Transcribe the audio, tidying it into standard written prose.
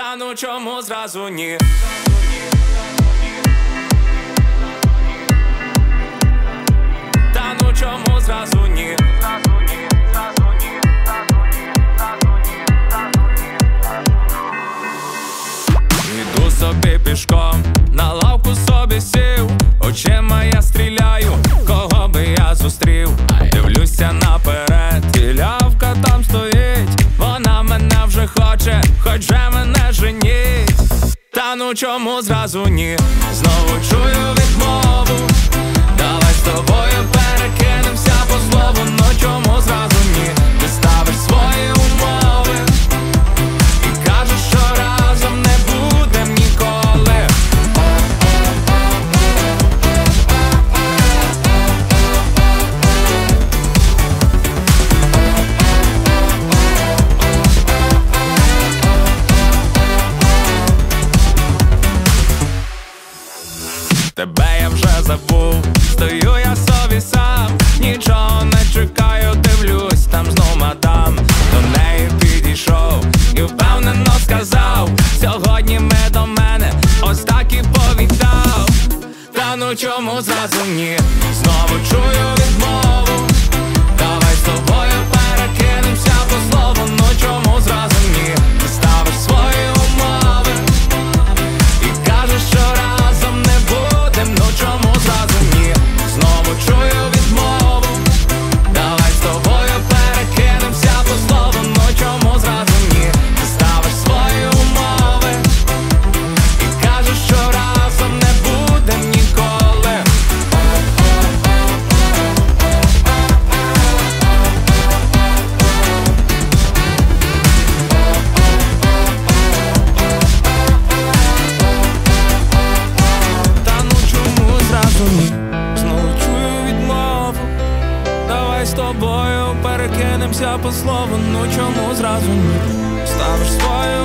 Та ну чому зразу ні? Та ну чому зразу ні? Іду собі пішком, на лавку собі сів, очима я стріляю, кого би я зустрів. Дивлюся наперед, і лявка там стоїть, вона мене вже хоче, хоч же мене женіть. Та ну чому зразу ні? Знову чую відмову, давай з тобою перекинемося по слову. Ну чому зразу ні? Ти ставиш свої умови і кажеш, що разом не будем ніколи. Тебе я вже забув, стою я собі сам, нічого не чекаю, дивлюсь, там знов мадам. До неї підійшов і впевнено сказав: сьогодні ми до мене ось так і повітав. Та ну чому зразу ні? Знову чую відмову, давай з тобою перекинемося по слову. Ну чому зразу ні? Ти ставиш свої умови і кажеш, що разом не будем. Ну чому зразу ні? Знову чую відмову, давай з тобою перекинемося по слову. Ну чому зразу ні? Ти ставиш свої умови і кажеш, що разом не будем ніколи. Та ну чому зразу ні? Знову чую відмову, давай з тобою перекинемося по слову. Ну чому зразу ні? Ставиш свою